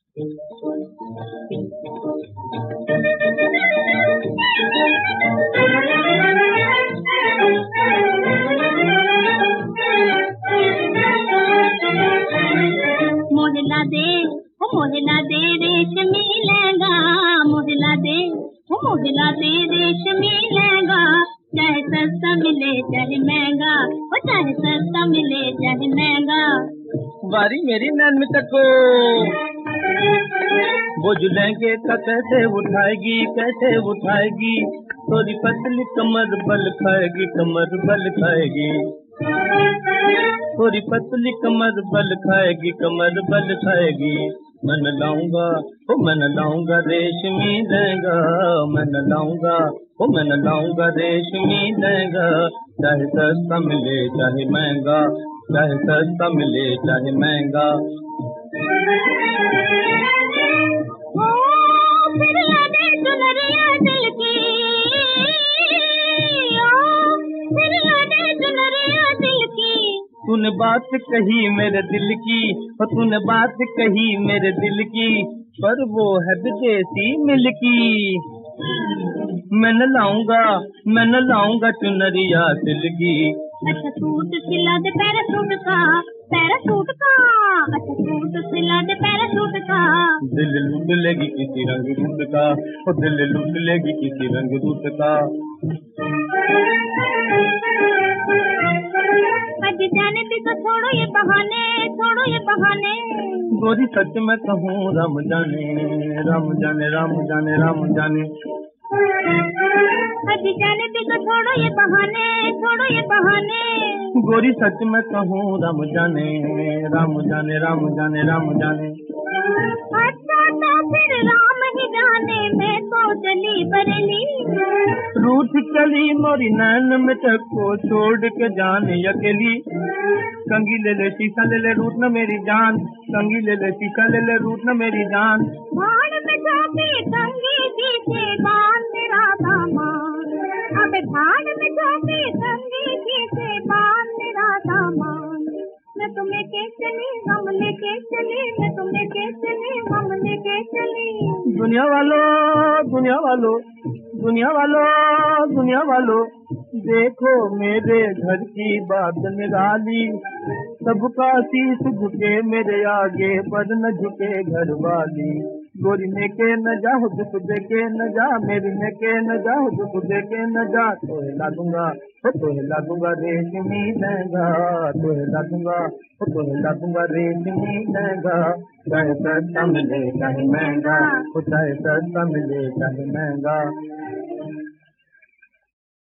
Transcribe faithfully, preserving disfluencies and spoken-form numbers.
मोहला दे ओ मोहला दे रेशमी लहंगा, मोहला दे ओ मोहला दे रेशमी लहंगा, चाहे सस्ता मिले चाहे महंगा, ओ चाहे सस्ता मिले चाहे महंगा। बारी मेरी नैन में तको वो जो लहंगे का कैसे उठाएगी कैसे उठाएगी, थोड़ी पतली कमर बल खाएगी कमर बल खाएगी, थोड़ी पतली कमर बल खाएगी कमर बल खाएगी। मन लाऊंगा ओ मन लाऊंगा रेशमी लहंगा, मन लाऊंगा ओ मन लाऊंगा रेशमी लहंगा, चाहे सस्ता मिले चाहे महंगा, चाहे सस्ता मिले चाहे महंगा। तूने बात कही मेरे दिल की, तूने बात कही मेरे दिल की, पर वो है विदेशी मिल्की। मैं न लाऊंगा मैं न लाऊंगा चुनरिया सिल्की। अच्छा सूट सिला दे पैरासूट का पैरासूट का, अच्छा सूट सिला दे पैरासूट का। दिल लूट लेगी किसी रंग रूट का, ओ दिल लूट लेगी किसी रंग रूट का। अज जाने भी तो छोड़ो ये बहाने छोड़ो ये बहाने, गोरी सच में कहूँ राम जाने राम जाने राम जाने राम जाने। अज जाने भी तो छोड़ो ये बहाने छोड़ो ये बहाने, गोरी सच में कहूँ राम जाने राम जाने राम जाने राम जाने। अच्छा तो फिर राम ही जाने, मैं तो चली बरेली। रूठ चली मोरी नैन में चक्को छोड़ के जाने अकेली। कंगी ले ले शीशा ले ले रूठ न मेरी जान, कंगी ले ले शीशा ले ले रूठ न मेरी जान। भाड़ में जाके कंगी जी से बांध मेरा दामान, अब भाड़ में जाके कंगी जी से बांध मेरा दामान। मैं तुम्हें के चली हम लेके चली, मैं तुम्हें के चली हम लेके चली। दुनिया वालों दुनिया वालों दुनिया वालों दुनिया वालों, देखो मेरे घर की बात निराली। सबका शीश झुके मेरे आगे पर न झुके घर वाली। गोरी ने के न जा दुख दे के न जा, मेरी ने के न जा दुख दे के न जा। तोहे ला दूंगा ओ तोहे ला दूंगा रेशमी लहंगा, तोहे ला दूंगा ओ तोहे ला दूंगा रेशमी लहंगा, चाहे सस्ता मिले चाहे महंगा, चाहे सस्ता मिले चाहे महंगा।